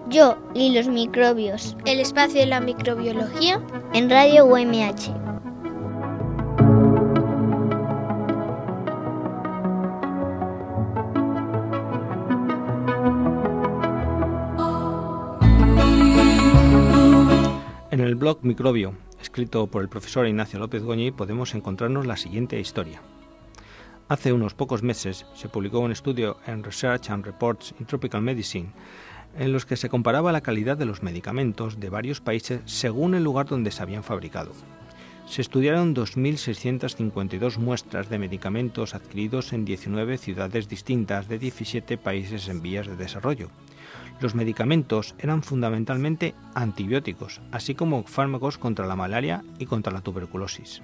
Yo y los microbios. El espacio de la microbiología en Radio UMH. En el blog Microbio, escrito por el profesor Ignacio López Goñi, podemos encontrarnos la siguiente historia. Hace unos pocos meses se publicó un estudio en Research and Reports in Tropical Medicine en los que se comparaba la calidad de los medicamentos de varios países según el lugar donde se habían fabricado. Se estudiaron 2.652 muestras de medicamentos adquiridos en 19 ciudades distintas de 17 países en vías de desarrollo. Los medicamentos eran fundamentalmente antibióticos, así como fármacos contra la malaria y contra la tuberculosis.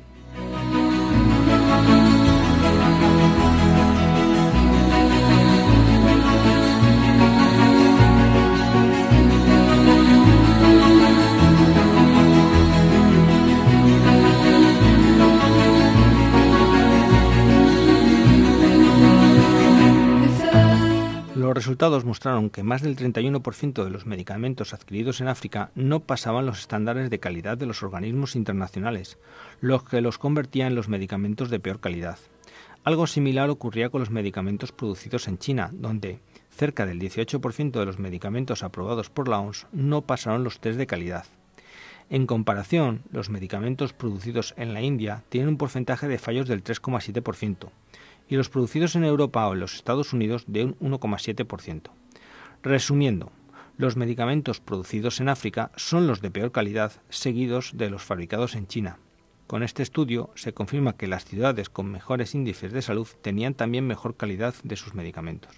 Los resultados mostraron que más del 31% de los medicamentos adquiridos en África no pasaban los estándares de calidad de los organismos internacionales, lo que los convertía en los medicamentos de peor calidad. Algo similar ocurría con los medicamentos producidos en China, donde cerca del 18% de los medicamentos aprobados por la OMS no pasaron los test de calidad. En comparación, los medicamentos producidos en la India tienen un porcentaje de fallos del 3,7%. Y los producidos en Europa o en los Estados Unidos de un 1,7%. Resumiendo, los medicamentos producidos en África son los de peor calidad, seguidos de los fabricados en China. Con este estudio se confirma que las ciudades con mejores índices de salud tenían también mejor calidad de sus medicamentos.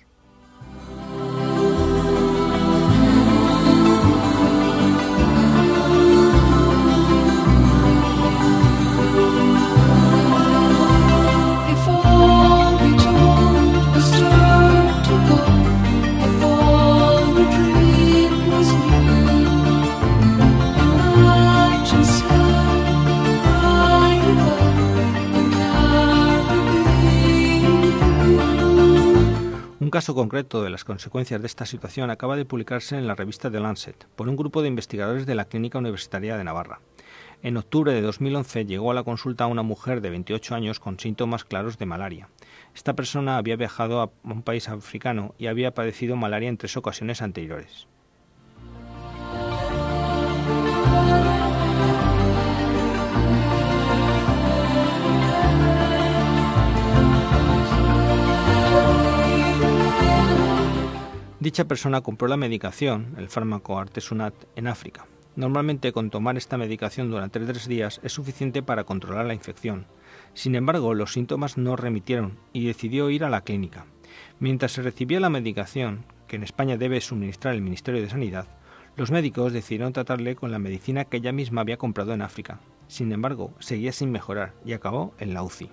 Un caso concreto de las consecuencias de esta situación acaba de publicarse en la revista The Lancet por un grupo de investigadores de la Clínica Universitaria de Navarra. En octubre de 2011 llegó a la consulta una mujer de 28 años con síntomas claros de malaria. Esta persona había viajado a un país africano y había padecido malaria en 3 ocasiones anteriores. Dicha persona compró la medicación, el fármaco Artesunat, en África. Normalmente con tomar esta medicación durante 3 días es suficiente para controlar la infección. Sin embargo, los síntomas no remitieron y decidió ir a la clínica. Mientras se recibía la medicación, que en España debe suministrar el Ministerio de Sanidad, los médicos decidieron tratarle con la medicina que ella misma había comprado en África. Sin embargo, seguía sin mejorar y acabó en la UCI.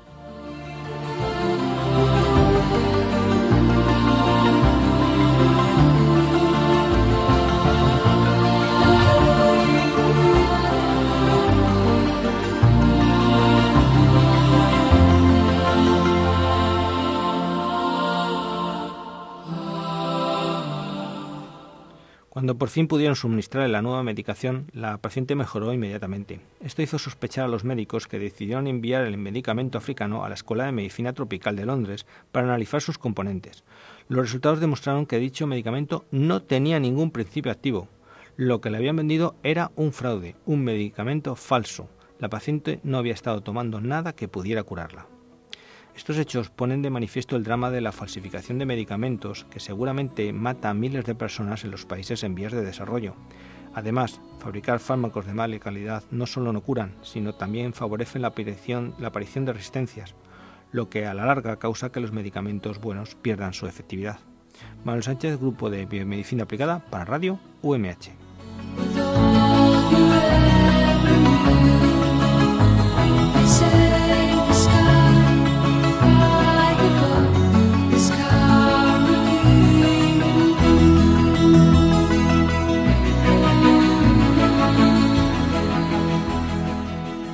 Cuando por fin pudieron suministrarle la nueva medicación, la paciente mejoró inmediatamente. Esto hizo sospechar a los médicos que decidieron enviar el medicamento africano a la Escuela de Medicina Tropical de Londres para analizar sus componentes. Los resultados demostraron que dicho medicamento no tenía ningún principio activo. Lo que le habían vendido era un fraude, un medicamento falso. La paciente no había estado tomando nada que pudiera curarla. Estos hechos ponen de manifiesto el drama de la falsificación de medicamentos que seguramente mata a miles de personas en los países en vías de desarrollo. Además, fabricar fármacos de mala calidad no solo no curan, sino también favorecen la aparición de resistencias, lo que a la larga causa que los medicamentos buenos pierdan su efectividad. Manuel Sánchez, Grupo de Biomedicina Aplicada para Radio UMH.